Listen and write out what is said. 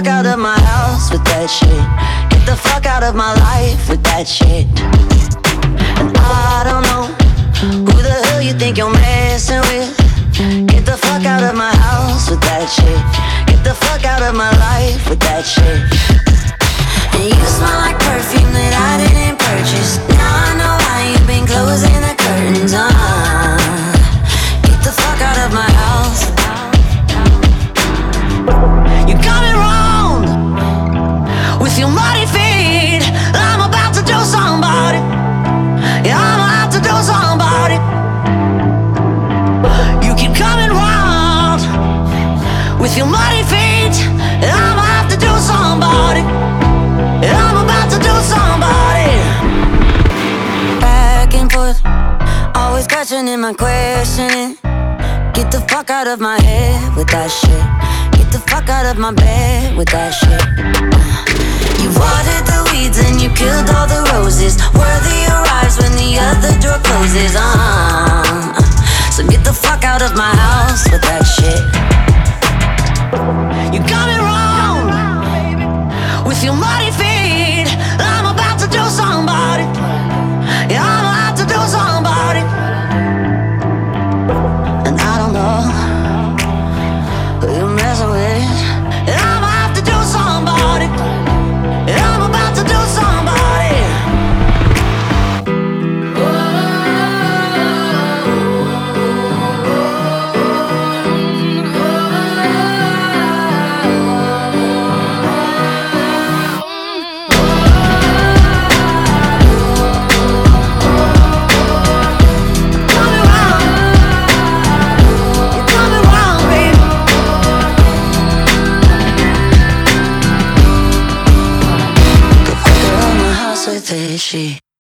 fuck out of my house with that shit. Get the fuck out of my life with that shit. And I don't know who the hell you think you're messing with. Get the fuck out of my house with that shit. Get the fuck out of my life with that shit. And you smell like perfume that I didn't purchase. Now I know why you've been closing the curtains. Get the fuck out of my house. You got it wrong with your muddy feet. I'm about to do somebody. Yeah, I'm about to do somebody. You keep coming round with your muddy feet. I'm about to do somebody. Yeah, I'm about to do somebody. Back and forth, always questioning my questioning. Get the fuck out of my head with that shit. Get the fuck out of my bed with that shit. You watered the weeds and you killed all the roses. Worthy arrives when the other door closes. So get the fuck out of my house with that shit. You got me wrong with your muddy feet. I'm about to do somebody. Yeah, I'm about to do somebody. And I don't know who you're messing with. And I'm about to do somebody. And I'm about to do somebody. With that shit.